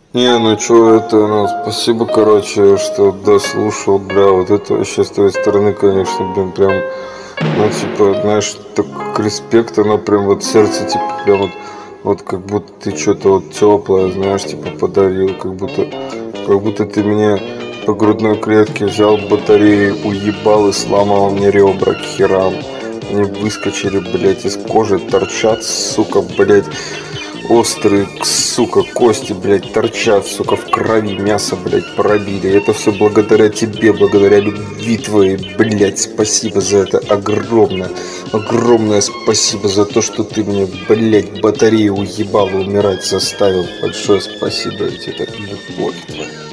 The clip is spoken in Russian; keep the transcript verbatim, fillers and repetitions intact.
Не, ну чё, это, ну, спасибо, короче, что дослушал, бля, вот это вообще с твоей стороны, конечно, блин, прям, ну, типа, знаешь, так респект, оно прям вот сердце, типа, прям вот, вот как будто ты что-то вот теплое, знаешь, типа, подарил, как будто, как будто ты мне по грудной клетке взял батареи, уебал и сломал мне ребра к херам. Они выскочили, блядь, из кожи, торчат, сука, блядь. Острые, сука, кости, блядь, торчат, сука, в крови, мясо, блядь, пробили. Это все благодаря тебе, благодаря любви твоей, блядь. Спасибо за это огромное, огромное спасибо за то, что ты мне, блядь, батарею уебал и умирать заставил. Большое спасибо, я тебе так любовь твоя.